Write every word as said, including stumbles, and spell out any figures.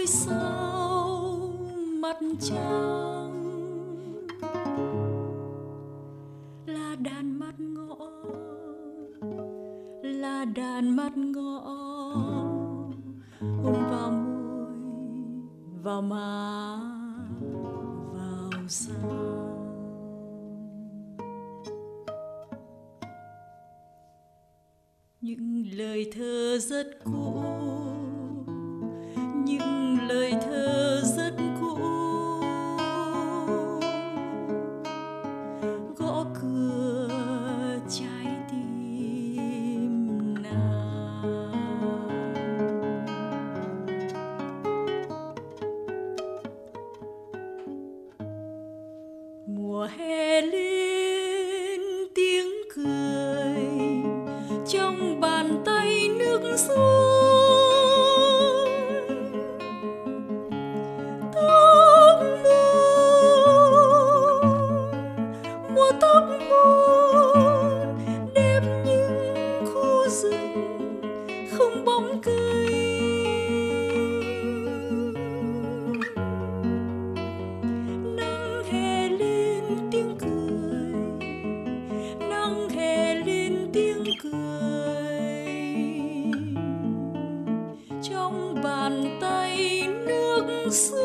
ngôi sao mặt trăng là đàn mắt ngõ, là đàn mắt ngõ hôn vào môi, vào má, vào răng. Những lời thơ rất cũ, những lời thơ rất cũ, gõ cửa trái tim nàng. Mùa hè lên tiếng cười trong bàn tay nước rơi, tóc buồn, mùa tóc buồn đẹp những khu rừng không bóng cây. Nắng hè lên tiếng cười, nắng hè lên tiếng cười trong bàn tay nước rơi.